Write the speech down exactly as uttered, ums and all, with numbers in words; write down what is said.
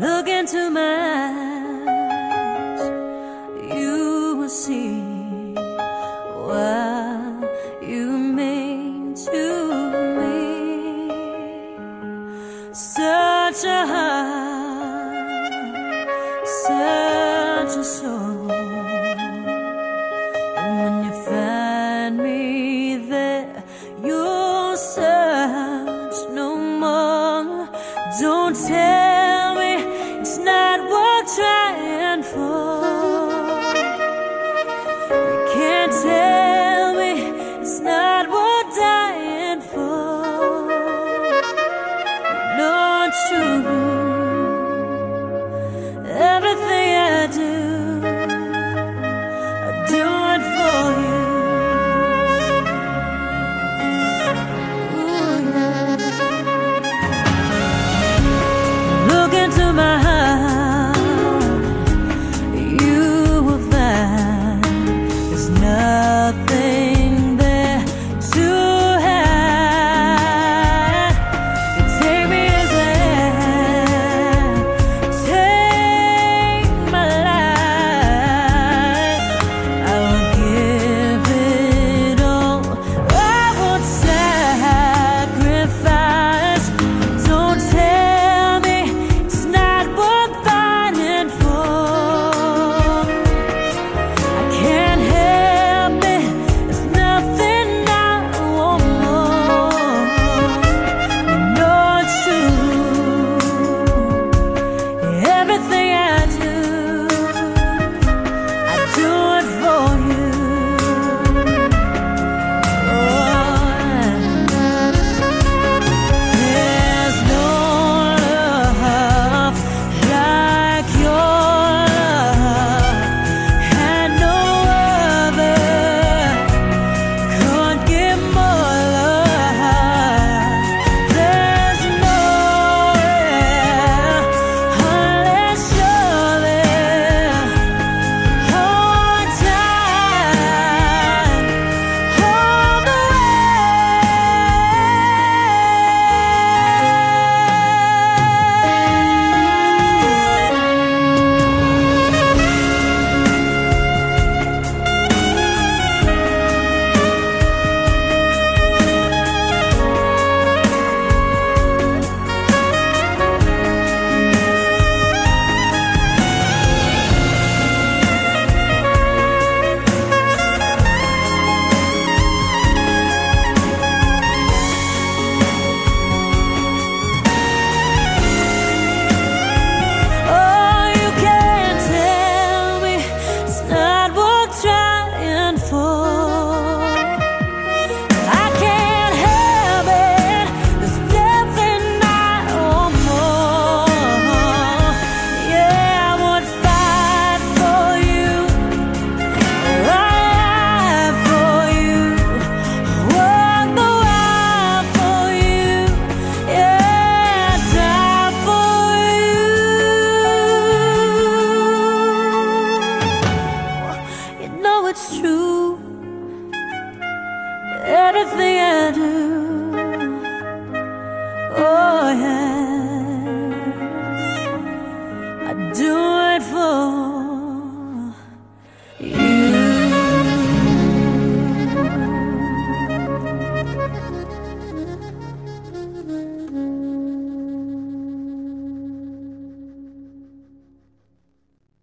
Look into my eyes, you will see what you mean to me. Such a heart, such a soul. And when you find me there, you'll search no more. Don't tell me it's not worth trying for. You can't tell me it's not worth dying for. You know it's true. Everything I do, I do it for you. Ooh, yeah. Look into my heart,